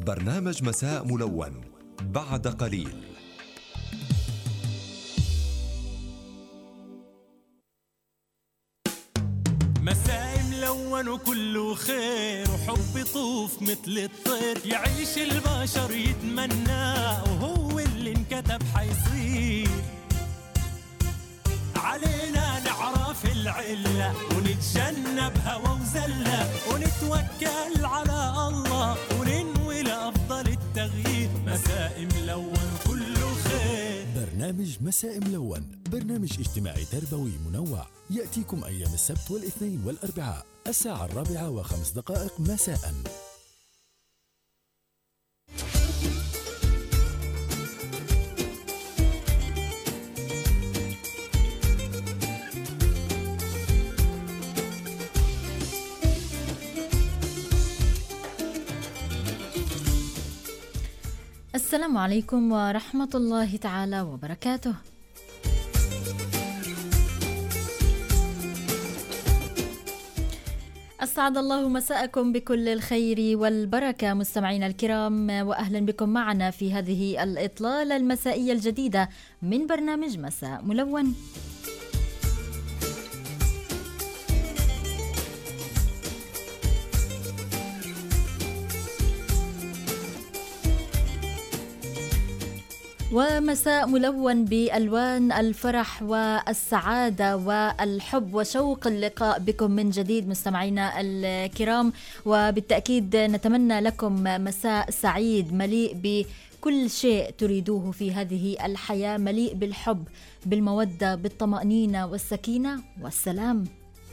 برنامج مساء ملون بعد قليل. مساء ملون وكله خير وحب يطوف مثل الطير، يعيش البشر يتمنى وهو اللي انكتب حيصير. علينا نعرف العلة ونتجنب هوى وزلة ونتوكل على الله وننوي لأفضل التغيير. مساء ملون كله خير. برنامج مساء ملون برنامج اجتماعي تربوي منوع يأتيكم أيام السبت والاثنين والأربعاء 4:05 مساء. السلام عليكم ورحمة الله تعالى وبركاته. أسعد الله مساءكم بكل الخير والبركة مستمعينا الكرام، وأهلا بكم معنا في هذه الإطلالة المسائية الجديدة من برنامج مساء ملون. ومساء ملون بألوان الفرح والسعادة والحب وشوق اللقاء بكم من جديد مستمعينا الكرام، وبالتأكيد نتمنى لكم مساء سعيد مليء بكل شيء تريدوه في هذه الحياة، مليء بالحب بالمودة بالطمأنينة والسكينة والسلام.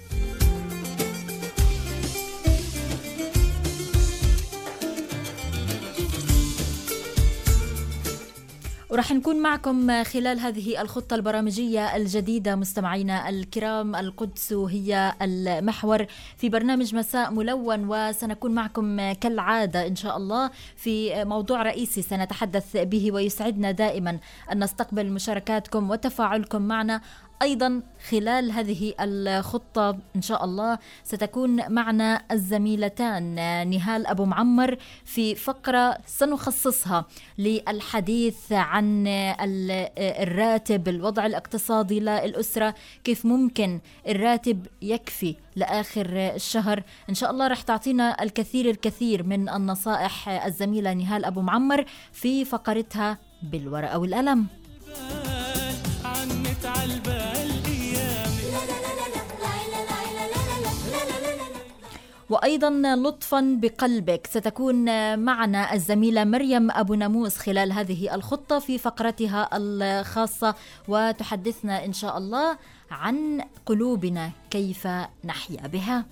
ورح نكون معكم خلال هذه الخطة البرامجية الجديدة مستمعينا الكرام. القدس هي المحور في برنامج مساء ملون، وسنكون معكم كالعادة إن شاء الله في موضوع رئيسي سنتحدث به، ويسعدنا دائما أن نستقبل مشاركاتكم وتفاعلكم معنا. أيضا خلال هذه الخطة إن شاء الله ستكون معنا الزميلتان نهال أبو معمر في فقرة سنخصصها للحديث عن الراتب، الوضع الاقتصادي للأسرة، كيف ممكن الراتب يكفي لآخر الشهر. إن شاء الله رح تعطينا الكثير من النصائح الزميلة نهال أبو معمر في فقرتها بالورقة والقلم. وأيضا لطفا بقلبك ستكون معنا الزميلة مريم أبو ناموس خلال هذه الخطة في فقرتها الخاصة، وتحدثنا إن شاء الله عن قلوبنا كيف نحيا بها.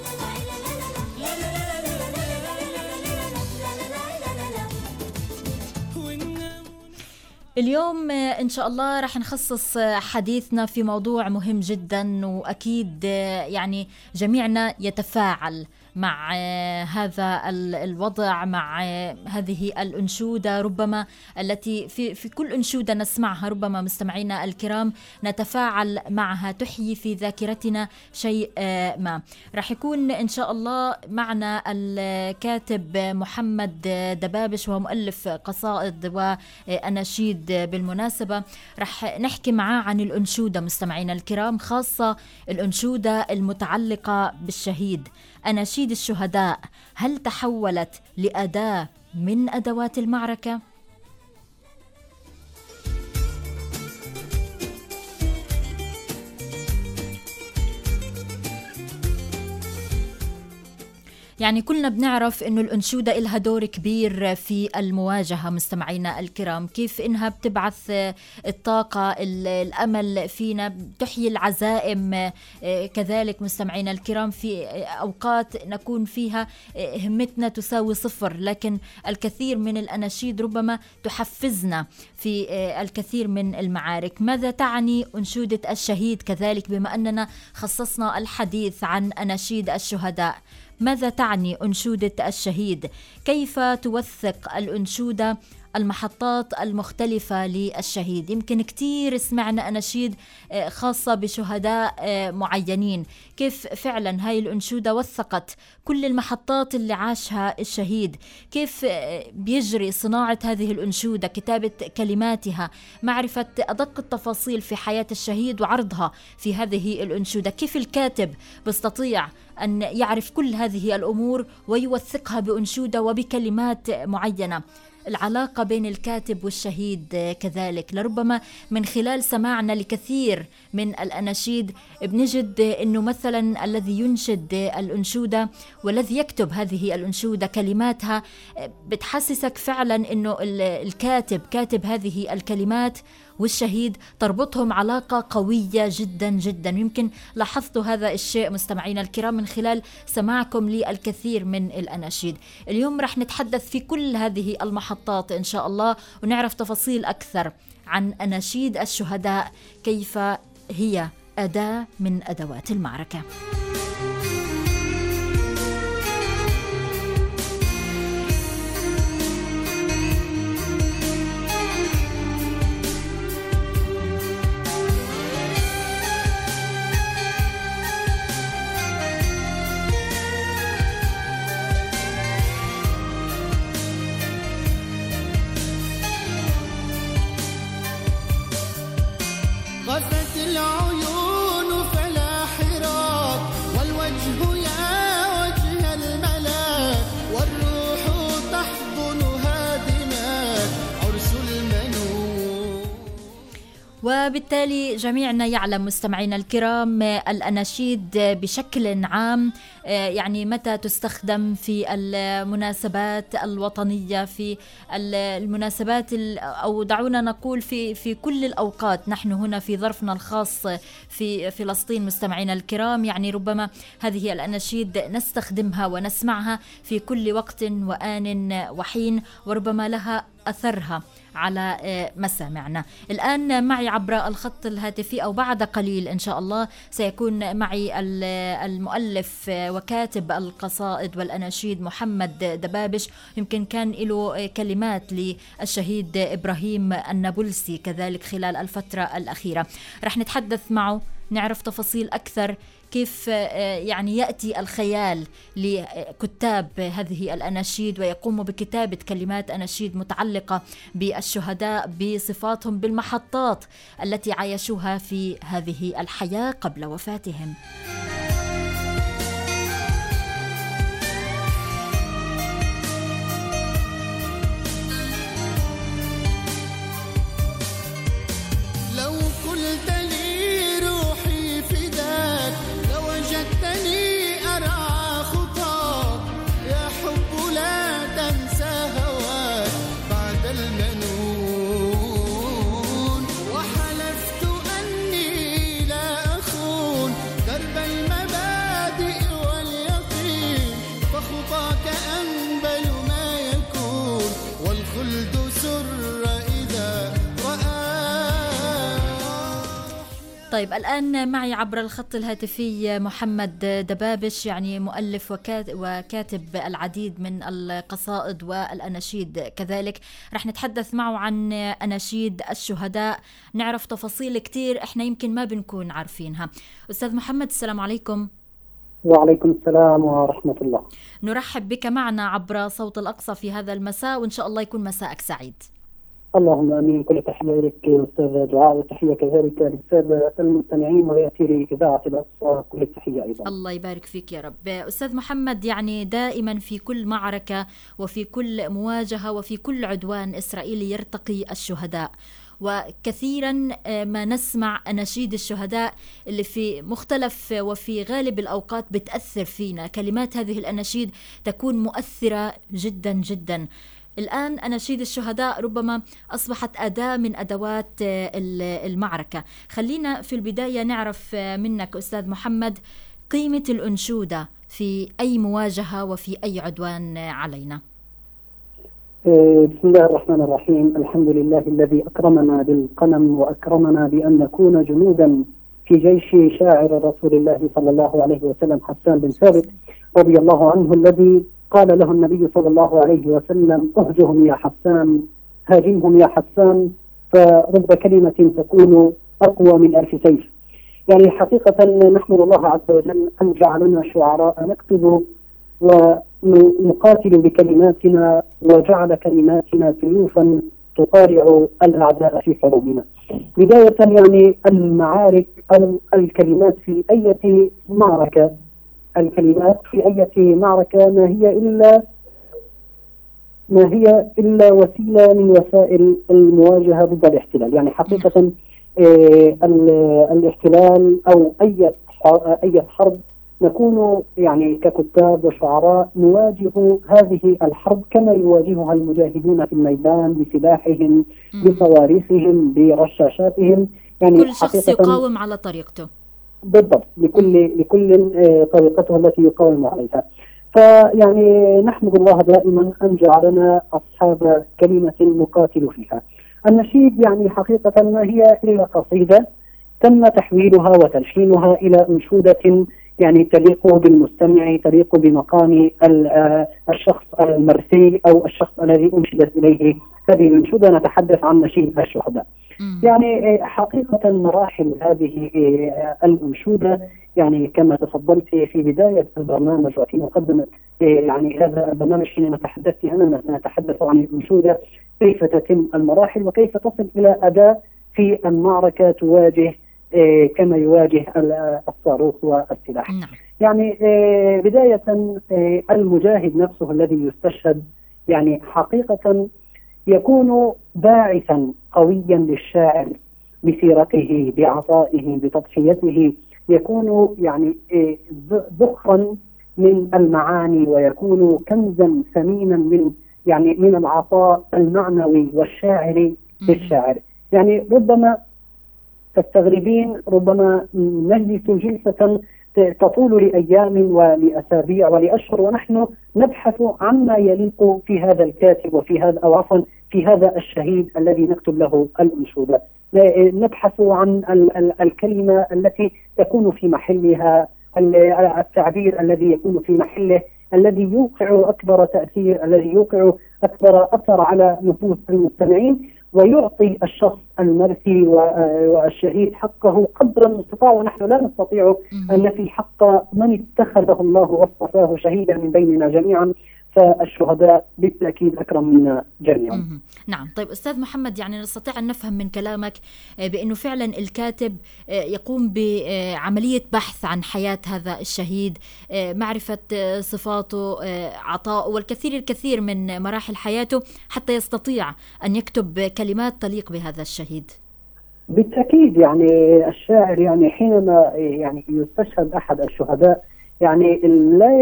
اليوم إن شاء الله رح نخصص حديثنا في موضوع مهم جدا، وأكيد يعني جميعنا يتفاعل مع هذا الوضع، مع هذه الأنشودة ربما التي في كل أنشودة نسمعها ربما مستمعينا الكرام نتفاعل معها، تحيي في ذاكرتنا شيء ما. رح يكون إن شاء الله معنا الكاتب محمد دبابش، وهو مؤلف قصائد وأناشيد بالمناسبة. رح نحكي معاه عن الأنشودة مستمعينا الكرام، خاصة الأنشودة المتعلقة بالشهيد. أناشيد الشهداء هل تحولت لأداة من أدوات المعركة؟ يعني كلنا بنعرف إنه الأنشودة إلها دور كبير في المواجهة مستمعينا الكرام، كيف إنها بتبعث الطاقة الأمل فينا، بتحيي العزائم كذلك مستمعينا الكرام في أوقات نكون فيها همتنا تساوي صفر، لكن الكثير من الأناشيد ربما تحفزنا في الكثير من المعارك. ماذا تعني أنشودة الشهيد كذلك بما أننا خصصنا الحديث عن أناشيد الشهداء؟ ماذا تعني أنشودة الشهيد؟ كيف توثق الأنشودة المحطات المختلفة للشهيد. يمكن كتير سمعنا أناشيد خاصة بشهداء معينين، كيف فعلا هاي الأنشودة وثقت كل المحطات اللي عاشها الشهيد، كيف بيجري صناعة هذه الأنشودة، كتابة كلماتها، معرفة أدق التفاصيل في حياة الشهيد وعرضها في هذه الأنشودة، كيف الكاتب بيستطيع أن يعرف كل هذه الأمور ويوثقها بأنشودة وبكلمات معينة. العلاقة بين الكاتب والشهيد كذلك، لربما من خلال سماعنا لكثير من الأناشيد بنجد أنه مثلا الذي ينشد الأنشودة والذي يكتب هذه الأنشودة كلماتها بتحسسك فعلا أنه الكاتب كاتب هذه الكلمات والشهيد تربطهم علاقة قوية جدا جدا. يمكن لاحظتوا هذا الشيء مستمعينا الكرام من خلال سماعكم للكثير من الأناشيد. اليوم رح نتحدث في كل هذه المحطات إن شاء الله ونعرف تفاصيل أكثر عن أناشيد الشهداء، كيف هي أداة من أدوات المعركة. غفت العيون فلا حراك والوجه يا وجه الملاك والروح تحضنها دماك عرس المنون. وبالتالي جميعنا يعلم مستمعينا الكرام الأناشيد بشكل عام يعني متى تستخدم في المناسبات الوطنية، في المناسبات أو دعونا نقول في كل الأوقات. نحن هنا في ظرفنا الخاص في فلسطين مستمعينا الكرام، يعني ربما هذه الأناشيد نستخدمها ونسمعها في كل وقت وآن وحين، وربما لها أثرها على مسامعنا. الآن معي عبر الخط الهاتفي أو بعد قليل إن شاء الله سيكون معي المؤلف وكاتب القصائد والأناشيد محمد دبابش. يمكن كان له كلمات للشهيد إبراهيم النابلسي كذلك خلال الفترة الأخيرة. رح نتحدث معه نعرف تفاصيل أكثر كيف يعني يأتي الخيال لكتاب هذه الأناشيد ويقوموا بكتابة كلمات أناشيد متعلقة بالشهداء بصفاتهم بالمحطات التي عايشوها في هذه الحياة قبل وفاتهم. لو قلت لي روحي فداك لوجدتني أرعى خطاك يا حب لا تنسى هواك بعد المنون وحلفت أني لا أخون درب المبادئ واليقين فخطاك أنبل ما يكون والخلد سر إذا طيب الآن معي عبر الخط الهاتفي محمد دبابش، يعني مؤلف وكاتب العديد من القصائد والأناشيد كذلك. رح نتحدث معه عن أناشيد الشهداء، نعرف تفاصيل كتير إحنا يمكن ما بنكون عارفينها. أستاذ محمد السلام عليكم. وعليكم السلام ورحمة الله. نرحب بك معنا عبر صوت الأقصى في هذا المساء وإن شاء الله يكون مساءك سعيد. اللهم امين. كل تحيه لك استاذ دعاء وتحيه كذلك للساده المستمعين وياتي لاذاعه الاقصى كل التحيه ايضا. الله يبارك فيك يا رب. استاذ محمد، يعني دائما في كل معركه وفي كل مواجهه وفي كل عدوان اسرائيلي يرتقي الشهداء، وكثيرا ما نسمع أناشيد الشهداء اللي في مختلف وفي غالب الأوقات بتأثر فينا. كلمات هذه الأناشيد تكون مؤثرة جدا جدا. الآن أناشيد الشهداء ربما أصبحت أداة من أدوات المعركة. خلينا في البداية نعرف منك أستاذ محمد قيمة الأنشودة في أي مواجهة وفي أي عدوان علينا. بسم الله الرحمن الرحيم. الحمد لله الذي أكرمنا بالقلم وأكرمنا بأن نكون جنودا في جيش شاعر رسول الله صلى الله عليه وسلم حسان بن ثابت رضي الله عنه، الذي قال له النبي صلى الله عليه وسلم: اهجهم يا حسان هاجمهم يا حسان فرب كلمة تكون أقوى من 1000 سيف. يعني حقيقة نحمد الله عز وجل أن جعلنا شعراء نكتب ونقاتل بكلماتنا، وجعل كلماتنا سيوفا تقارع الأعداء في حروبنا. بداية يعني المعارك أو الكلمات في أي معركة، الكلمات في أي معركة ما هي إلا وسيلة من وسائل المواجهة ضد الاحتلال. يعني حقيقة الاحتلال أو أي حرب نكون يعني ككتاب وشعراء نواجه هذه الحرب كما يواجهها المجاهدون في الميدان بسلاحهم بصواريخهم برشاشاتهم. يعني كل شخص يقاوم على طريقته. بالضبط، لكل طريقته التي يقاوم عليها. فيعني نحمد الله دائما أن جعلنا أصحاب كلمة نقاتل فيها. النشيد يعني حقيقة ما هي إلا قصيدة تم تحويلها وتلحينها إلى أنشودة يعني تليق بالمستمع، تليق بمقام الشخص المرثي أو الشخص الذي أنشدت إليه هذه الأنشودة. نتحدث عن نشيد الشهداء. يعني حقيقة مراحل هذه الأنشودة يعني كما تفضلت في بداية البرنامج وفي مقدمة يعني هذا البرنامج حينما تحدثت أنا نتحدث عن الأنشودة، كيف تتم المراحل وكيف تصل إلى أداء في المعركة تواجه كما يواجه الصاروخ والسلاح. يعني بداية المجاهد نفسه الذي يستشهد يعني حقيقة يكون باعثا قويا للشاعر بسيرته بعطائه بتضحيته، يكون يعني ذخرا من المعاني ويكون كنزا ثمينا من العطاء المعنوي والشاعري للشاعر. يعني ربما تستغربين، ربما نجلس جلسة تطول لأيام ولأسابيع ولأشهر ونحن نبحث عما يليق في هذا الكاتب وفي هذا أو عفوا في هذا الشهيد الذي نكتب له الأنشودة. نبحث عن الكلمة التي تكون في محلها، التعبير الذي يكون في محله، الذي يوقع أكبر تأثير، الذي يوقع أكبر أثر على نفوس المستمعين، ويعطي الشخص المرثي والشهيد حقه قدر المستطاع. ونحن لا نستطيع أن نفي حق من اتخذه الله واصطفاه شهيدا من بيننا جميعا، فالشهداء بالتأكيد أكرم منا جميعا. نعم. طيب أستاذ محمد، يعني نستطيع أن نفهم من كلامك بأنه فعلا الكاتب يقوم بعملية بحث عن حياة هذا الشهيد، معرفة صفاته، عطاءه والكثير من مراحل حياته حتى يستطيع أن يكتب كلمات تليق بهذا الشهيد. بالتأكيد يعني الشاعر يعني حينما يعني يستشهد أحد الشهداء يعني لا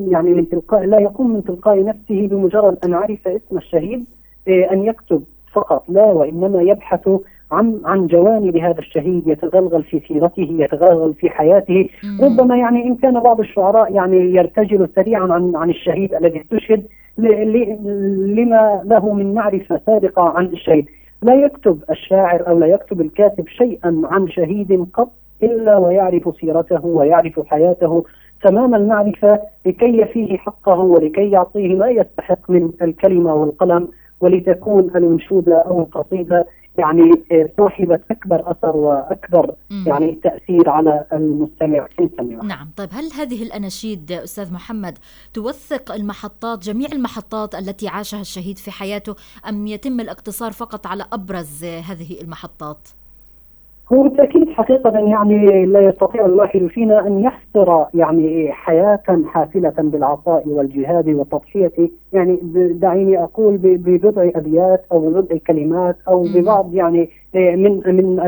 يقوم من تلقاء نفسه بمجرد أن عرف اسم الشهيد أن يكتب فقط، لا، وإنما يبحث عن جوانب هذا الشهيد، يتغلغل في سيرته، يتغلغل في حياته. ربما يعني إن كان بعض الشعراء يعني يرتجل سريعا عن الشهيد الذي استشهد لما له من معرفة سابقة عن الشهيد. لا يكتب الشاعر أو لا يكتب الكاتب شيئا عن شهيد قط إلا ويعرف سيرته ويعرف حياته تمام المعرفة لكي يفيه حقه ولكي يعطيه ما يستحق من الكلمة والقلم، ولتكون الأنشودة أو القصيدة يعني صاحبة أكبر أثر وأكبر يعني تأثير على المستمع. نعم. طيب هل هذه الأناشيد أستاذ محمد توثق جميع المحطات التي عاشها الشهيد في حياته، أم يتم الاقتصار فقط على أبرز هذه المحطات؟ هو بالتأكيد حقيقة يعني لا يستطيع الواحد فينا أن يحصر يعني حياة حافلة بالعطاء والجهاد والتضحية. يعني دعيني أقول ببضع أبيات أو ببضع كلمات أو ببعض يعني من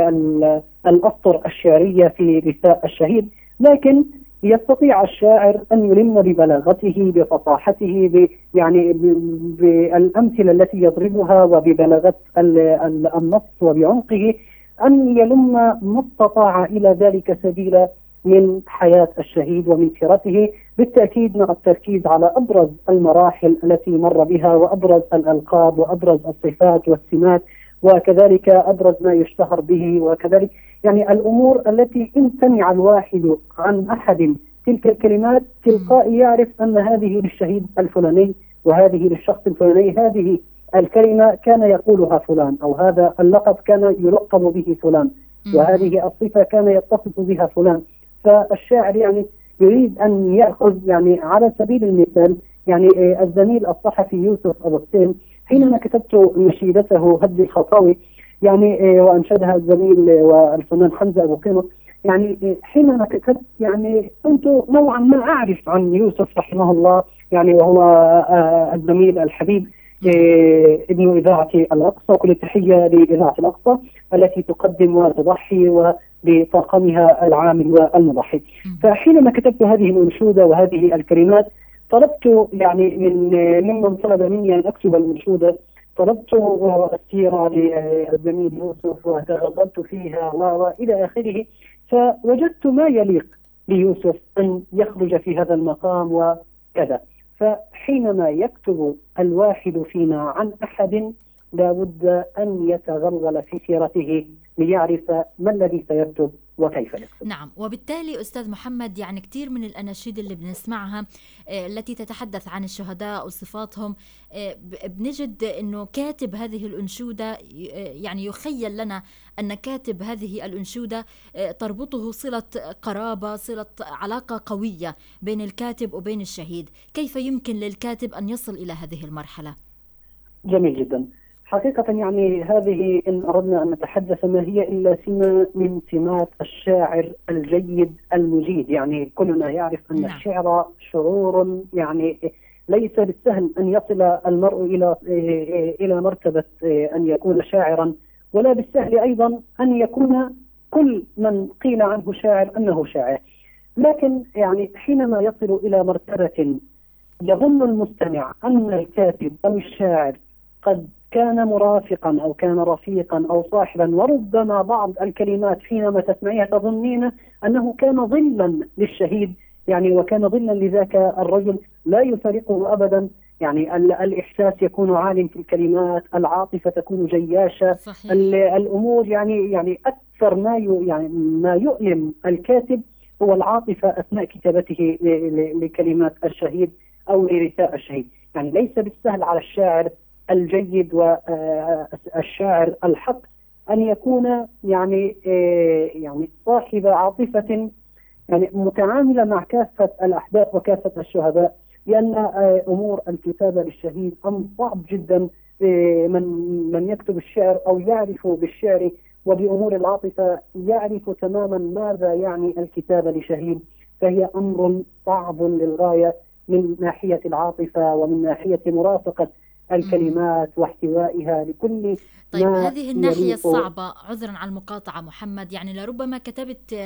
الأسطر الشعرية في رثاء الشهيد، لكن يستطيع الشاعر أن يلم ببلاغته بفصاحته يعني بالأمثلة التي يضربها وببلاغة النص وبعمقه أن يلم ما استطاع إلى ذلك سبيلا من حياة الشهيد ومن سيرته. بالتأكيد مع التركيز على أبرز المراحل التي مر بها وأبرز الألقاب وأبرز الصفات والسمات وكذلك أبرز ما يشتهر به، وكذلك يعني الأمور التي إن سمع الواحد عن أحد تلك الكلمات تلقائي يعرف أن هذه للشهيد الفلاني وهذه للشخص الفلاني، هذه الكلمة كان يقولها فلان، أو هذا اللقب كان يلقب به فلان، وهذه الصفة كان يتصف بها فلان. فالشاعر يعني يريد أن يأخذ يعني على سبيل المثال يعني الزميل الصحفي يوسف أبو حسين حينما كتبت نشيدته هدي الخطاوي يعني وأنشدها الزميل والفنان حمزة أبو قيمة، يعني حينما كتبت يعني كنت نوعا ما أعرف عن يوسف رحمه الله يعني، وهو الزميل الحبيب ابن إذاعة الأقصى. كل التحية لإذاعة الأقصى التي تقدم وتضحي وبطاقمها العامل والمضحي. فحينما كتبت هذه الأنشودة وهذه الكلمات طلبت يعني ممن طلب مني أن أكتب الأنشودة، طلبت السيرة للزميل يوسف وتغضبت فيها وإلى آخره، فوجدت ما يليق ليوسف أن يخرج في هذا المقام وكذا. فحينما يكتب الواحد فينا عن أحد لا بد أن يتغلغل في سيرته ليعرف ما الذي سيكتب وكيف يكتب. نعم، وبالتالي أستاذ محمد يعني كثير من الأناشيد اللي بنسمعها التي تتحدث عن الشهداء وصفاتهم بنجد أنه كاتب هذه الأنشودة يعني يخيل لنا أن كاتب هذه الأنشودة تربطه صلة قرابة، صلة علاقة قوية بين الكاتب وبين الشهيد. كيف يمكن للكاتب أن يصل إلى هذه المرحلة؟ جميل جدا. حقيقة يعني هذه إن أردنا أن نتحدث ما هي إلا سمة من سمات الشاعر الجيد المجيد. يعني كلنا يعرف أن الشعر شعور يعني ليس بالسهل أن يصل المرء إلى مرتبة أن يكون شاعرا، ولا بالسهل أيضا أن يكون كل من قيل عنه شاعر أنه شاعر. لكن يعني حينما يصل إلى مرتبة يظن المستمع أن الكاتب أو الشاعر قد كان مرافقا أو كان رفيقا أو صاحبا، وربما بعض الكلمات حينما تسمعيها تظنين أنه كان ظلا للشهيد يعني، وكان ظلا لذاك الرجل لا يفارقه أبدا. يعني الإحساس يكون عال في الكلمات، العاطفة تكون جياشة، الأمور يعني أكثر ما يؤلم الكاتب هو العاطفة أثناء كتابته لكلمات الشهيد أو لرثاء الشهيد. يعني ليس بالسهل على الشاعر الجيد والشاعر الحق أن يكون يعني صاحب عاطفة يعني متعاملة مع كافة الأحداث وكافة الشهداء، لأن أمور الكتابة للشهيد أمر صعب جدا. من يكتب الشعر أو يعرف بالشعر وبأمور العاطفة يعرف تماما ماذا يعني الكتابة لشهيد، فهي أمر صعب للغاية من ناحية العاطفة ومن ناحية مرافقة الكلمات واحتوائها لكل. طيب هذه الناحية الصعبة، عذرا على المقاطعة محمد، يعني لربما كتبت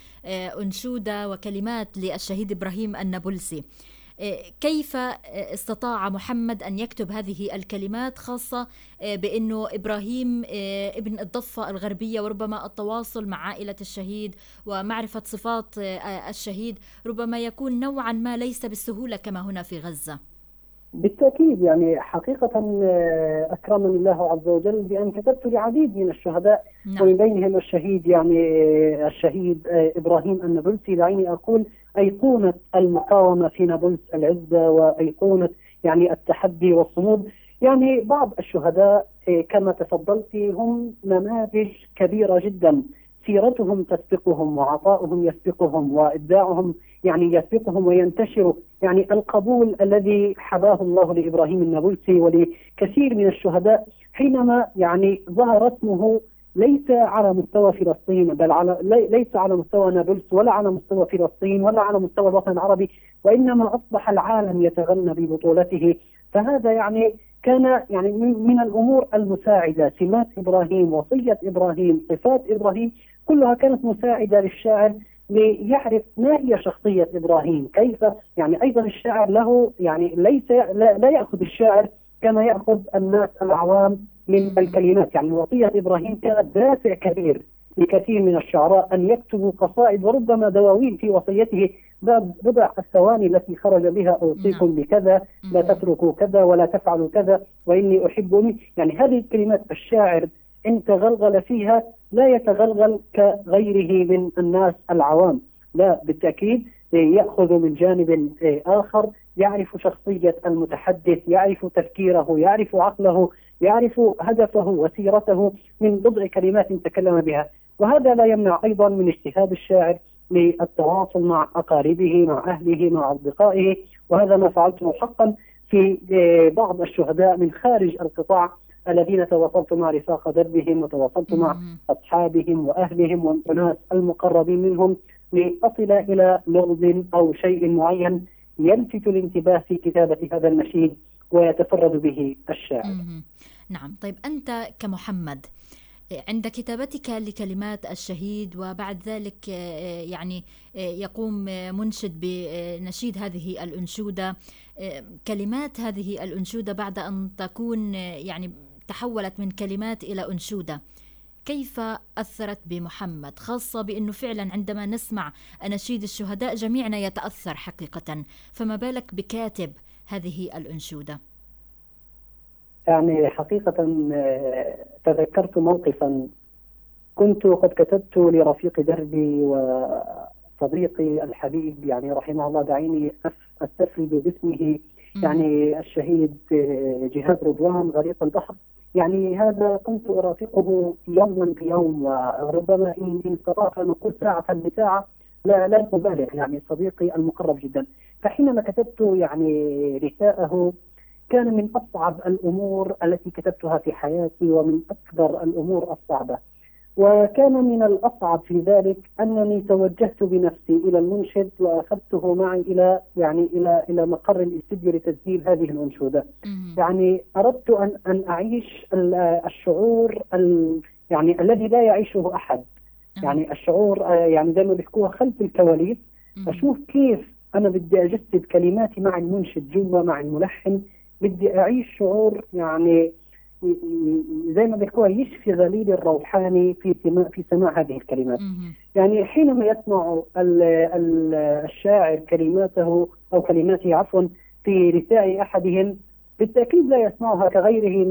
أنشودة وكلمات للشهيد إبراهيم النابلسي، كيف استطاع محمد أن يكتب هذه الكلمات، خاصة بأنه إبراهيم ابن الضفة الغربية، وربما التواصل مع عائلة الشهيد ومعرفة صفات الشهيد ربما يكون نوعا ما ليس بالسهولة كما هنا في غزة؟ بالتأكيد يعني حقيقة أكرمني الله عز وجل بأن كتبت لعديد من الشهداء. نعم. ومن بينهم الشهيد الشهيد إبراهيم النابلسي، دعيني أقول أيقونة المقاومة في نابلس العزة، وأيقونة يعني التحدي والصمود. يعني بعض الشهداء كما تفضلت هم نماذج كبيرة جدا، سيرتهم تسبقهم وعطاؤهم يسبقهم وإبداعهم يعني يسبقهم وينتشر. يعني القبول الذي حباه الله لإبراهيم النابلسي ولكثير من الشهداء حينما يعني ظهر اسمه ليس على مستوى فلسطين، بل ليس على مستوى نابلس ولا على مستوى فلسطين ولا على مستوى الوطن العربي، وإنما أصبح العالم يتغنى ببطولته. فهذا يعني كان يعني من الأمور المساعدة. سمات إبراهيم، وصية إبراهيم، صفات إبراهيم كلها كانت مساعدة للشاعر ليعرف ما هي شخصية إبراهيم. كيف يعني أيضا الشاعر له يعني لا يأخذ الشاعر كما يأخذ الناس العوام من الكلمات. يعني وصية إبراهيم كانت دافع كبير لكثير من الشعراء أن يكتبوا قصائد وربما دواوين في وصيته، بضع الثواني التي خرج بها أوصيكم بكذا، لا تتركوا كذا ولا تفعلوا كذا، وإني أحب أمي. يعني هذه الكلمات الشاعر إن تغلغل فيها لا يتغلغل كغيره من الناس العوام، لا بالتأكيد يأخذ من جانب آخر يعرف شخصية المتحدث، يعرف تفكيره، يعرف عقله، يعرف هدفه وسيرته من بضع كلمات تكلم بها. وهذا لا يمنع أيضا من اجتهاد الشاعر للتواصل مع أقاربه، مع أهله، مع أصدقائه. وهذا ما فعلته حقا في بعض الشهداء من خارج القطاع الذين تواصلت مع رفاق دربهم، وتواصلت مع أصحابهم وأهلهم والناس المقربين منهم لأصل إلى لغز أو شيء معين يلفت الانتباه في كتابة هذا النشيد ويتفرد به الشاعر. نعم. طيب أنت كمحمد عند كتابتك لكلمات الشهيد وبعد ذلك يعني يقوم منشد بنشيد هذه الأنشودة، كلمات هذه الأنشودة بعد أن تكون يعني تحولت من كلمات إلى أنشودة، كيف أثرت بمحمد؟ خاصة بأنه فعلا عندما نسمع أناشيد الشهداء جميعنا يتأثر حقيقة، فما بالك بكاتب هذه الأنشودة؟ يعني حقيقة تذكرت موقفا كنت قد كتبت لرفيق دربي وصديقي الحبيب يعني رحمه الله، دعيني أستفرد باسمه، يعني الشهيد جهاد رضوان غريق البحر. يعني هذا كنت أرافقه يوما بيوم، وربما إن استطعت أن أقول ساعة بساعة لا أبالغ، يعني صديقي المقرب جدا. فحينما كتبت يعني رثاءه كان من أصعب الأمور التي كتبتها في حياتي ومن أكبر الأمور الصعبة. وكان من الأصعب في ذلك أنني توجهت بنفسي إلى المنشد وأخذته معي إلى مقر الاستديو لتسجيل هذه الأنشودة. يعني أردت أن أعيش الشعور يعني الذي لا يعيشه أحد، يعني الشعور يعني زي ما بيحكوها خلف الكواليس. أشوف كيف أنا بدي أجسد كلماتي مع المنشد جوا مع الملحن، بدي أعيش شعور يعني زي ما بيحكوها يشفي غليل الروحاني في سماع هذه الكلمات. يعني حينما يسمع الشاعر كلماته أو كلماته عفوا في رثاء أحدهم، بالتأكيد لا يسمعها كغيره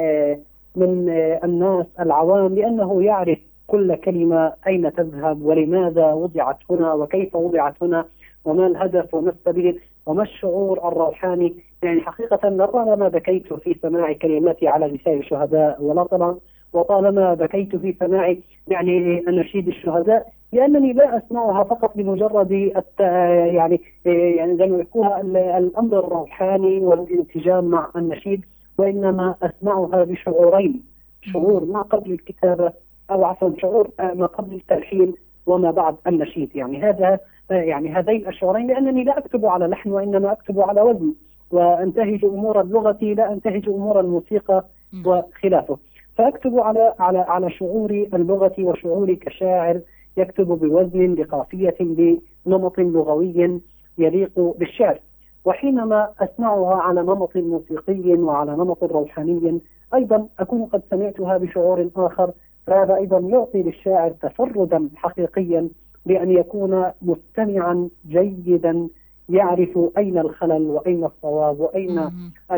من الناس العوام، لأنه يعرف كل كلمة أين تذهب ولماذا وضعت هنا وكيف وضعت هنا وما الهدف وما السبيل وما الشعور الروحاني. يعني حقيقة لطالما بكيت في سماع كلماتي على لسان الشهداء، وطالما بكيت في سماع يعني أناشيد الشهداء، لأنني لا أسمعها فقط لمجرد يعني زي ما يقولها الأمر الروحاني والانسجام مع النشيد، وإنما أسمعها بشعورين: شعور ما قبل الكتابة أو عفوا شعور ما قبل التلحين وما بعد النشيد. يعني هذين الشعورين، لأنني لا أكتب على لحن وإنما أكتب على وزن، وأنتهج أمور اللغة لا أنتهج أمور الموسيقى وخلافه. فأكتب على شعوري اللغة وشعوري كشاعر يكتب بوزن بقافية بنمط لغوي يليق بالشعر. وحينما أسمعها على نمط موسيقي وعلى نمط روحاني أيضا أكون قد سمعتها بشعور آخر، فهذا أيضا يعطي للشاعر تفردا حقيقيا بأن يكون مستمعا جيدا يعرف أين الخلل وأين الصواب وأين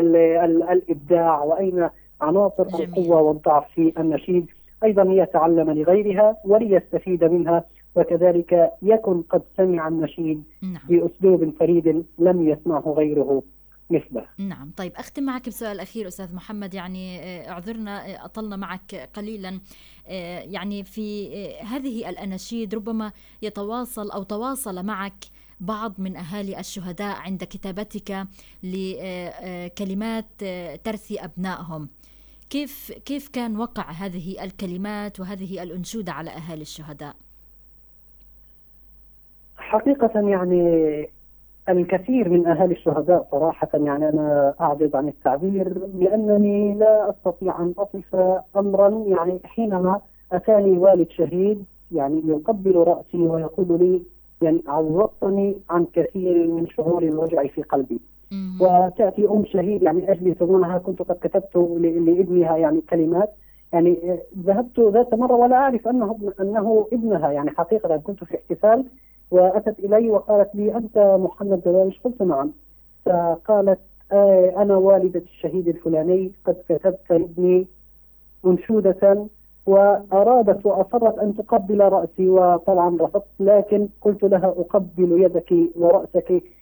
الإبداع وأين عناصر القوة والضعف في النشيد، أيضا يتعلم لغيرها وليستفيد منها، وكذلك يكن قد سمع النشيد بأسلوب فريد لم يسمعه غيره مثله. نعم. طيب أختم معك بسؤال أخير أستاذ محمد، يعني أعذرنا أطلنا معك قليلا، يعني في هذه الأناشيد ربما يتواصل أو تواصل معك بعض من أهالي الشهداء عند كتابتك لكلمات ترثي أبنائهم، كيف كان وقع هذه الكلمات وهذه الأنشودة على أهالي الشهداء؟ حقيقة يعني الكثير من أهالي الشهداء صراحة، يعني أنا أعجز عن التعبير لأنني لا أستطيع أن أصف أمرا. يعني حينما أتاني والد شهيد يعني يقبل رأسي ويقول لي يعني عوضتني عن كثير من شعور الوجع في قلبي. وتأتي أم شهيد يعني أجلس معها، كنت قد كتبت لابنها يعني كلمات، يعني ذهبت ذات مرة ولا أعرف أنه ابنها، يعني حقيقة كنت في احتفال وأتت إلي وقالت لي أنت محمد درويش؟ قلت نعم. فقالت أنا والدة الشهيد الفلاني، قد كتبت لابني أنشودة وأرادت وأصرت أن تقبل رأسي، وطبعا رفضت، لكن قلت لها أقبل يدك ورأسك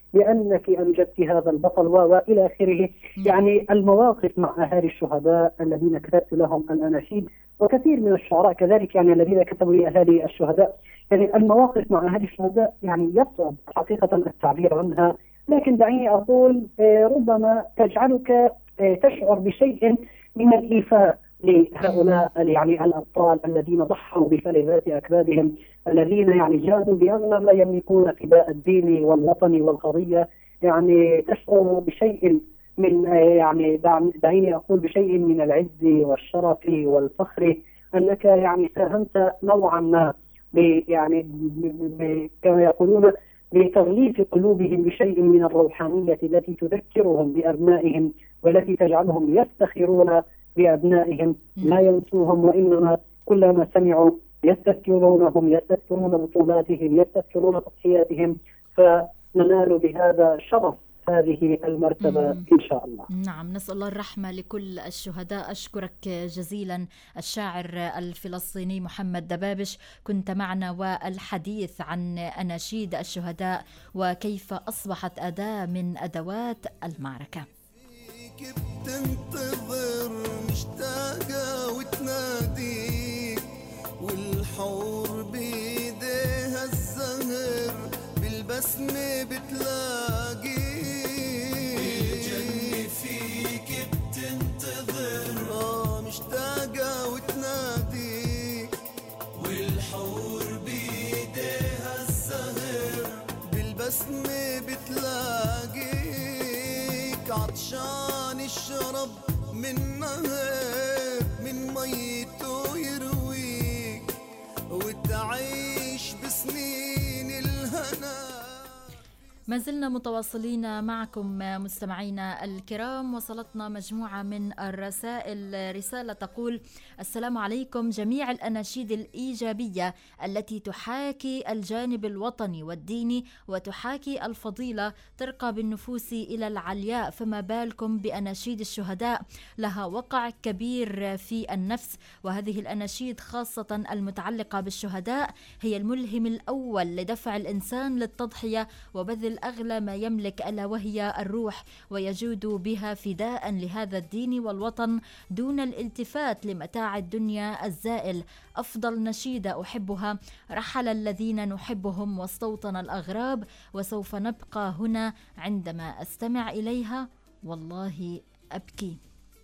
بأنك أنجبت هذا البطل وإلى آخره. يعني المواقف مع أهالي الشهداء الذين كتبت لهم الأناشيد، وكثير من الشعراء كذلك يعني الذين كتبوا لأهالي الشهداء، يعني المواقف مع أهالي الشهداء يعني يصعب حقيقة التعبير عنها، لكن دعيني أقول ربما تجعلك تشعر بشيء من الإيفاء لهؤلاء يعني الأبطال الذين ضحوا بفلذات أكبادهم، الذين يعني جادوا بأغلى ما يملكون فداء الدين والوطن والقضية. يعني تشعر بشيء من يعني دعيني أقول بشيء من العز والشرف والفخر، أنك يعني ساهمت نوعا ما يعني كما يقولون بتغليف قلوبهم بشيء من الروحانية التي تذكرهم بأبنائهم، والتي تجعلهم يفتخرون بأبنائهم، لا ينسوهم، وإنما كلما سمعوا يستذكرونهم، يستذكرون بطولاتهم، يستذكرون تضحياتهم، فننال بهذا شرف هذه المرتبة إن شاء الله. نعم، نسأل الله الرحمة لكل الشهداء. أشكرك جزيلا الشاعر الفلسطيني محمد دبابش، كنت معنا والحديث عن أناشيد الشهداء وكيف أصبحت أداة من أدوات المعركة. بتنتظر مشتاقة وتناديك، والحور بيديها الزهر بالبسمة بتلاقيك، بالجنة فيك بتنتظر مشتاقة وتناديك، والحور بيديها الزهر بالبسمة بتلاقيك، عطشان الشرب من نهر من ميته يرويك، وتعيش بسنين الهنا. ما زلنا متواصلين معكم مستمعينا الكرام. وصلتنا مجموعة من الرسائل. رسالة تقول: السلام عليكم، جميع الأناشيد الإيجابية التي تحاكي الجانب الوطني والديني وتحاكي الفضيلة ترقى بالنفوس إلى العلياء، فما بالكم بأناشيد الشهداء، لها وقع كبير في النفس، وهذه الأناشيد خاصة المتعلقة بالشهداء هي الملهم الأول لدفع الإنسان للتضحية وبذل أغلى ما يملك ألا وهي الروح، ويجود بها فداء لهذا الدين والوطن دون الالتفات لمتاع الدنيا الزائل. أفضل نشيدة أحبها: رحل الذين نحبهم واستوطن الأغراب، وسوف نبقى هنا عندما أستمع إليها والله أبكي.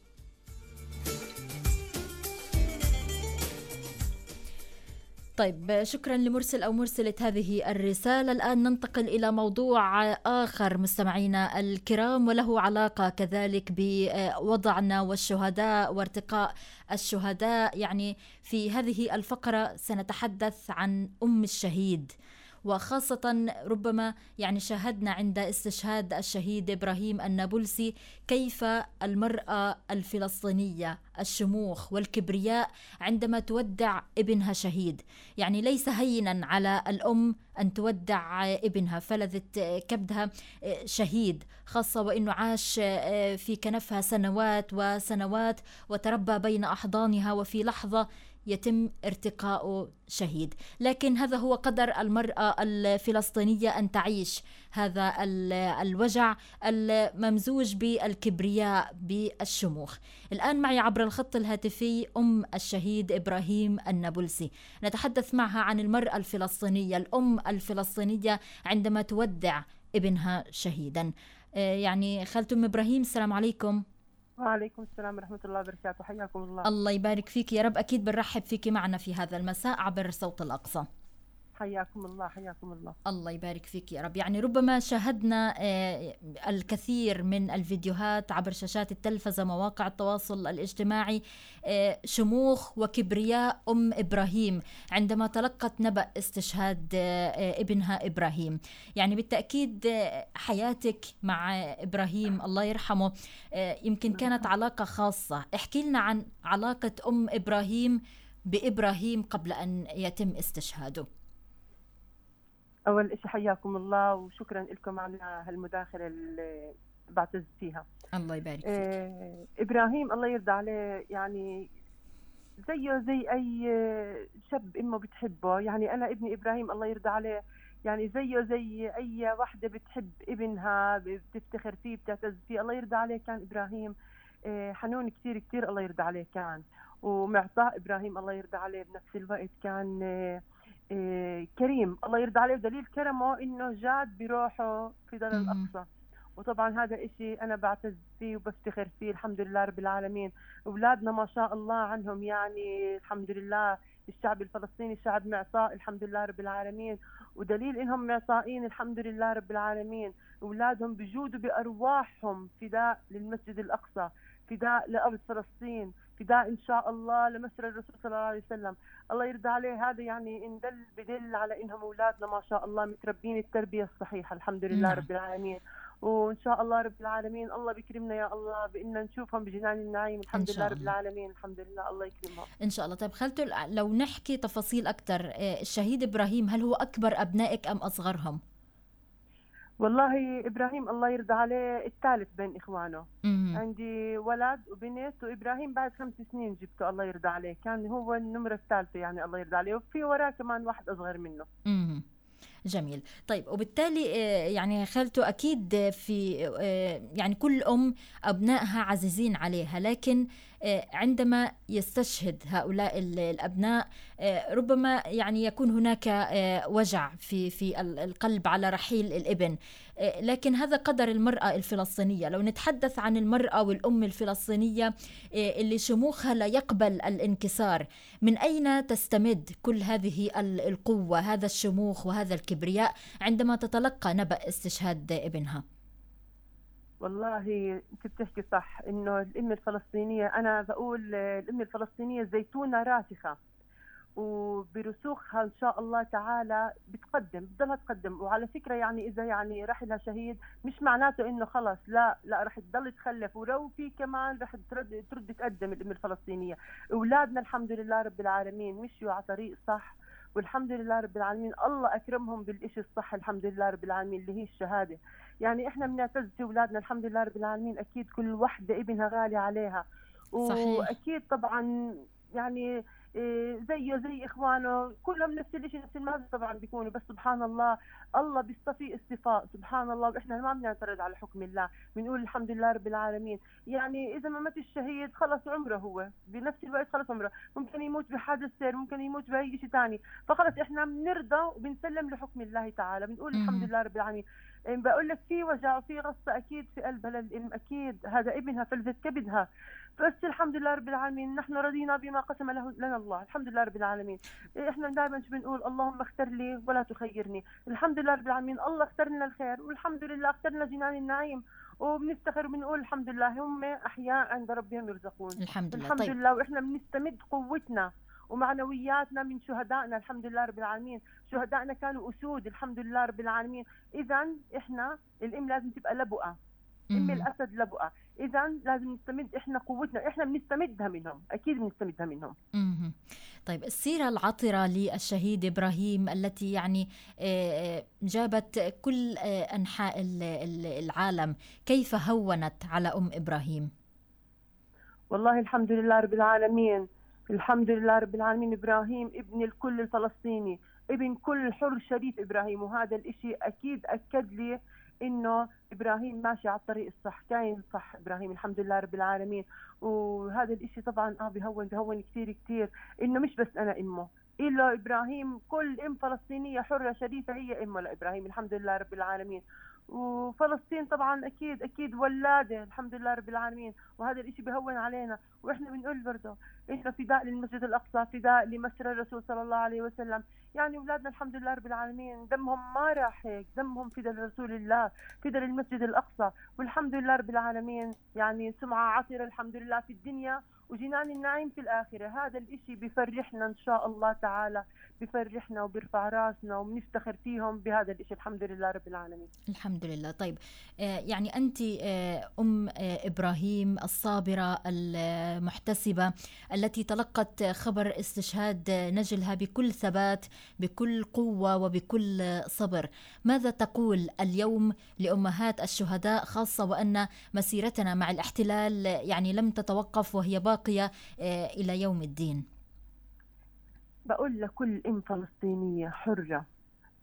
طيب، شكرا لمرسل أو مرسلة هذه الرسالة. الآن ننتقل إلى موضوع آخر مستمعينا الكرام، وله علاقة كذلك بوضعنا والشهداء وارتقاء الشهداء. يعني في هذه الفقرة سنتحدث عن أم الشهيد، وخاصة ربما يعني شاهدنا عند استشهاد الشهيد إبراهيم النابلسي كيف المرأة الفلسطينية الشموخ والكبرياء عندما تودع ابنها شهيد. يعني ليس هينا على الأم أن تودع ابنها فلذة كبدها شهيد، خاصة وأنه عاش في كنفها سنوات وسنوات وتربى بين أحضانها، وفي لحظة يتم ارتقاء شهيد. لكن هذا هو قدر المرأة الفلسطينية، أن تعيش هذا الوجع الممزوج بالكبرياء بالشموخ. الآن معي عبر الخط الهاتفي أم الشهيد إبراهيم النابلسي، نتحدث معها عن المرأة الفلسطينية، الأم الفلسطينية عندما تودع ابنها شهيدا. يعني خالة أم إبراهيم، السلام عليكم. وعليكم السلام ورحمة الله وبركاته، حياكم الله. الله يبارك فيك يا رب. أكيد بنرحب فيك معنا في هذا المساء عبر صوت الأقصى. حياكم الله حياكم الله. الله يبارك فيك يا رب. يعني ربما شاهدنا الكثير من الفيديوهات عبر شاشات التلفزة، مواقع التواصل الاجتماعي، شموخ وكبرياء أم إبراهيم عندما تلقت نبأ استشهاد ابنها إبراهيم. يعني بالتأكيد حياتك مع إبراهيم الله يرحمه يمكن كانت علاقة خاصة. احكي لنا عن علاقة أم إبراهيم بإبراهيم قبل أن يتم استشهاده. أول إشي حياكم الله وشكرا لكم على هالمداخلة اللي بعتز فيها. الله يبارك فيك. إبراهيم الله يرضى عليه، يعني زيه زي أي شاب إمه بتحبه. يعني أنا ابني إبراهيم الله يرضى عليه يعني زيه زي أي واحدة بتحب ابنها، بتفتخر فيه، بتعتز فيه. الله يرضى عليه كان إبراهيم حنون كتير كتير، الله يرضى عليه كان، ومعطاء إبراهيم الله يرضى عليه بنفس الوقت كان كريم الله يرضى عليه. ودليل كرمه إنه جاد بروحه في دار الأقصى. وطبعا هذا إشي أنا بعتز فيه وبفتخر فيه الحمد لله رب العالمين. أولادنا ما شاء الله عنهم يعني الحمد لله. الشعب الفلسطيني شعب معطاء الحمد لله رب العالمين، ودليل إنهم معطائين الحمد لله رب العالمين. أولادهم بجودوا بأرواحهم فداء للمسجد الأقصى، فداء لأرض فلسطين، فداء إن شاء الله لمسر الرسول صلى الله عليه وسلم الله يرضى عليه. هذا يعني إن بدل على إنهم أولادنا ما شاء الله متربين التربية الصحيحة الحمد لله رب العالمين. وإن شاء الله رب العالمين الله بيكرمنا يا الله بإننا نشوفهم بجنان النعيم الحمد لله رب العالمين. الحمد لله الله يكرمهم إن شاء الله. طيب خالته لو نحكي تفاصيل أكتر، الشهيد إبراهيم هل هو أكبر أبنائك أم أصغرهم؟ والله إبراهيم الله يرضى عليه الثالث بين إخوانه. عندي ولد وبنت، وإبراهيم بعد 5 سنين جبته الله يرضى عليه، كان هو النمرة الثالثة يعني الله يرضى عليه، وفي وراه كمان واحد أصغر منه. جميل. طيب وبالتالي يعني خالته أكيد في يعني كل أم أبنائها عزيزين عليها، لكن عندما يستشهد هؤلاء الأبناء ربما يعني يكون هناك وجع في القلب على رحيل الابن، لكن هذا قدر المرأة الفلسطينية. لو نتحدث عن المرأة والأم الفلسطينية اللي شموخها لا يقبل الانكسار، من أين تستمد كل هذه القوة، هذا الشموخ وهذا الكبرياء عندما تتلقى نبأ استشهاد ابنها؟ والله انت بتحكي صح، انه الام الفلسطينيه، انا بقول الام الفلسطينيه زيتونه راسخه، وبرسوخها ان شاء الله تعالى بتضلها تقدم. وعلى فكره يعني اذا يعني رحلها شهيد مش معناته انه خلص، لا رح تضل تخلف، ولو في كمان رح ترد تقدم الام الفلسطينيه. اولادنا الحمد لله رب العالمين مشيوا على طريق صح، والحمد لله رب العالمين الله أكرمهم بالإشي الصح الحمد لله رب العالمين اللي هي الشهادة. يعني إحنا بنعتز في أولادنا الحمد لله رب العالمين، أكيد كل وحدة ابنها غالي عليها. صحيح. وأكيد طبعا يعني زيه زي إخوانه كلهم نفس الشيء نفس المهزة طبعا بيكونوا، بس سبحان الله الله بيصطفي اصطفاء سبحان الله. وإحنا ما بنعترض على حكم الله، بنقول الحمد لله رب العالمين. يعني إذا ما مات الشهيد خلص عمره، هو بنفس الوقت خلص عمره، ممكن يموت بحادث سير، ممكن يموت بأي شيء ثاني، فخلص إحنا بنرضى وبنسلم لحكم الله تعالى، بنقول الحمد لله رب العالمين. بقول لك في وجع وفي غصة أكيد في قلبها للأم، أكيد هذا ابنها فلذت كبدها، بس الحمد لله رب العالمين نحن رضينا بما قسم لنا الله الحمد لله رب العالمين. احنا دائما بنقول اللهم اختر لي ولا تخيرني، الحمد لله رب العالمين الله اختار لنا الخير، والحمد لله اخترنا جنان النعيم، وبنفتخر وبنقول الحمد لله هم احياء عند ربهم يرزقون. الحمد لله. الحمد طيب. لله. واحنا بنستمد قوتنا ومعنوياتنا من شهدائنا الحمد لله رب العالمين. شهدائنا كانوا أسود الحمد لله رب العالمين. إذا إحنا الأم لازم تبقى لبؤة، أم الأسد لبؤة، إذا لازم نستمد إحنا قوتنا، إحنا بنستمدها منهم، أكيد بنستمدها منهم. طيب السيرة العطرة للشهيد إبراهيم التي يعني جابت كل أنحاء العالم، كيف هونت على أم إبراهيم؟ والله الحمد لله رب العالمين، الحمد لله رب العالمين. إبراهيم ابن الكل الفلسطيني، ابن كل حر شريف إبراهيم، وهذا الإشي أكيد أكد لي إنه إبراهيم ماشي على الطريق الصح، كاين صح إبراهيم الحمد لله رب العالمين. وهذا الإشي طبعا بيهون كتير إنه مش بس أنا أمه، إلا إبراهيم كل أم فلسطينية حرة شريفة هي أمه لإبراهيم الحمد لله رب العالمين. وفلسطين طبعا أكيد ولادة الحمد لله رب العالمين، وهذا الإشي بيهون علينا. وإحنا بنقول برضه إحنا فداء للمسجد الأقصى، فداء لمسر الرسول صلى الله عليه وسلم. يعني أولادنا الحمد لله رب العالمين دمهم ما راح هيك، دمهم فداء لرسول الله، فداء للمسجد الأقصى، والحمد لله رب العالمين. يعني سمعة عطرة الحمد لله في الدنيا وجنان النعيم في الآخرة. هذا الإشي بفرحنا إن شاء الله تعالى، بفرحنا وبرفع راسنا وبنفتخر فيهم بهذا الإشي الحمد لله رب العالمين. الحمد لله. طيب يعني أنت أم إبراهيم الصابرة المحتسبة التي تلقت خبر استشهاد نجلها بكل ثبات، بكل قوة وبكل صبر، ماذا تقول اليوم لأمهات الشهداء، خاصة وأن مسيرتنا مع الاحتلال يعني لم تتوقف وهي باقية إلى يوم الدين؟ بقول لكل أم فلسطينية حرة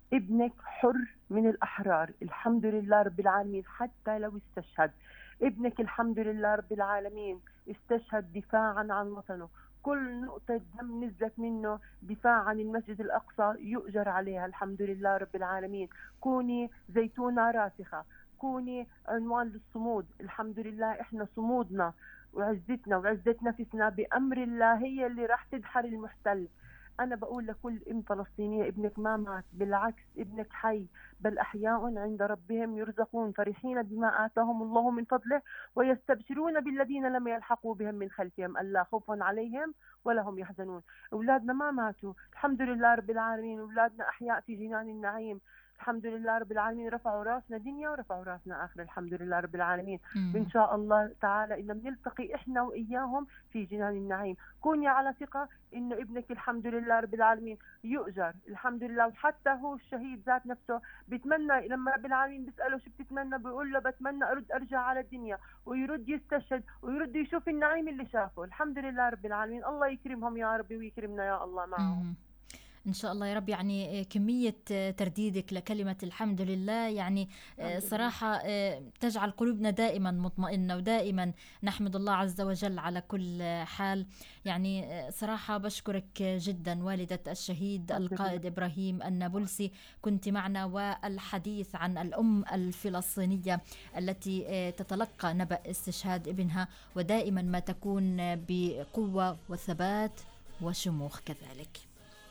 ابنك حر من الأحرار، الحمد لله رب العالمين، حتى لو استشهد ابنك الحمد لله رب العالمين استشهد دفاعا عن وطنه، كل نقطة دم نزلت منه دفاع عن المسجد الأقصى يؤجر عليها الحمد لله رب العالمين. كوني زيتونة راسخة، كوني عنوان للصمود، الحمد لله إحنا صمودنا وعزتنا وعزة نفسنا بأمر الله هي اللي راح تدحر المحتل. أنا بقول لكل أم فلسطينية ابنك ما مات، بالعكس ابنك حي، بل أحياء عند ربهم يرزقون فرحين بما آتاهم الله من فضله ويستبشرون بالذين لم يلحقوا بهم من خلفهم ألا خوف عليهم ولا هم يحزنون. أولادنا ما ماتوا الحمد لله رب العالمين، أولادنا أحياء في جنان النعيم الحمد لله رب العالمين، رفعوا راسنا دنيا ورفعوا راسنا آخرة الحمد لله رب العالمين. إن شاء الله تعالى إن بنلتقي إحنا وإياهم في جنان النعيم. كوني على ثقة إنه ابنك الحمد لله رب العالمين يؤجر الحمد لله، وحتى هو الشهيد ذات نفسه بيتمنى لما رب العالمين بيسأله شو بتتمنى بيقول له بتمنى أرجع على الدنيا، ويرد يستشهد ويرد يشوف النعيم اللي شافه. الحمد لله رب العالمين، الله يكرمهم يا ربي ويكرمنا يا الله معهم. إن شاء الله يا رب. يعني كمية ترديدك لكلمة الحمد لله يعني صراحة تجعل قلوبنا دائما مطمئنة، ودائما نحمد الله عز وجل على كل حال. يعني صراحة بشكرك جدا والدة الشهيد القائد إبراهيم النابلسي، كنت معنا والحديث عن الأم الفلسطينية التي تتلقى نبأ استشهاد ابنها، ودائما ما تكون بقوة وثبات وشموخ كذلك.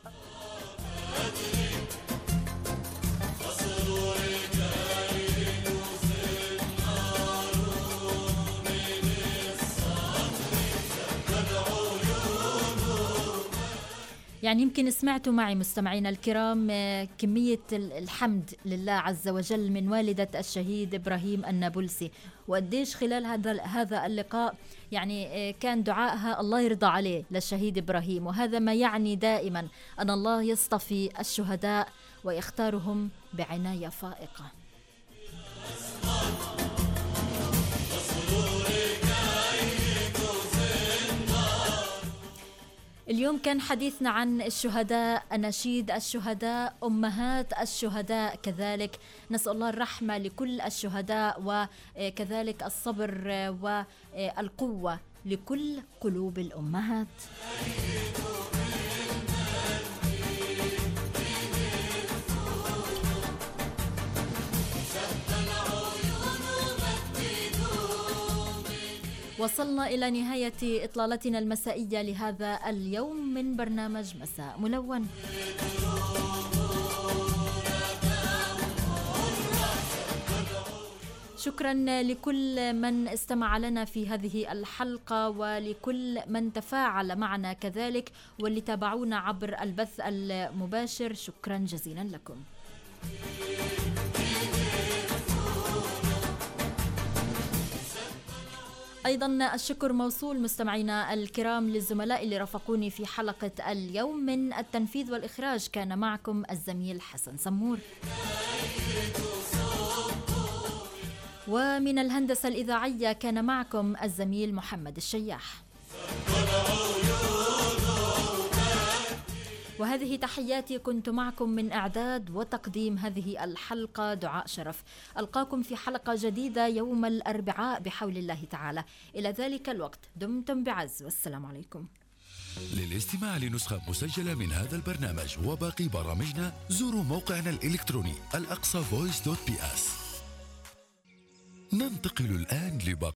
يعني يمكن سمعتوا معي مستمعينا الكرام كمية الحمد لله عز وجل من والدة الشهيد إبراهيم النابلسي، وقديش خلال هذا اللقاء يعني كان دعائها الله يرضى عليه للشهيد إبراهيم. وهذا ما يعني دائما أن الله يصطفي الشهداء ويختارهم بعناية فائقة. اليوم كان حديثنا عن الشهداء، أناشيد الشهداء، أمهات الشهداء كذلك. نسأل الله الرحمة لكل الشهداء، وكذلك الصبر والقوة لكل قلوب الأمهات. وصلنا إلى نهاية إطلالتنا المسائية لهذا اليوم من برنامج مساء ملون. شكرا لكل من استمع لنا في هذه الحلقة، ولكل من تفاعل معنا كذلك، واللي تابعونا عبر البث المباشر. شكرا جزيلا لكم. أيضا الشكر موصول مستمعينا الكرام للزملاء اللي رافقوني في حلقة اليوم. من التنفيذ والإخراج كان معكم الزميل حسن سمور، ومن الهندسة الإذاعية كان معكم الزميل محمد الشياح. وهذه تحياتي، كنت معكم من إعداد وتقديم هذه الحلقة دعاء شرف. ألقاكم في حلقة جديدة يوم الأربعاء بحول الله تعالى. إلى ذلك الوقت دمتم بعز، والسلام عليكم. للاستماع لنسخة مسجلة من هذا البرنامج وباقي برامجنا زوروا موقعنا الإلكتروني الأقصى voice.ps. ننتقل الآن لباقي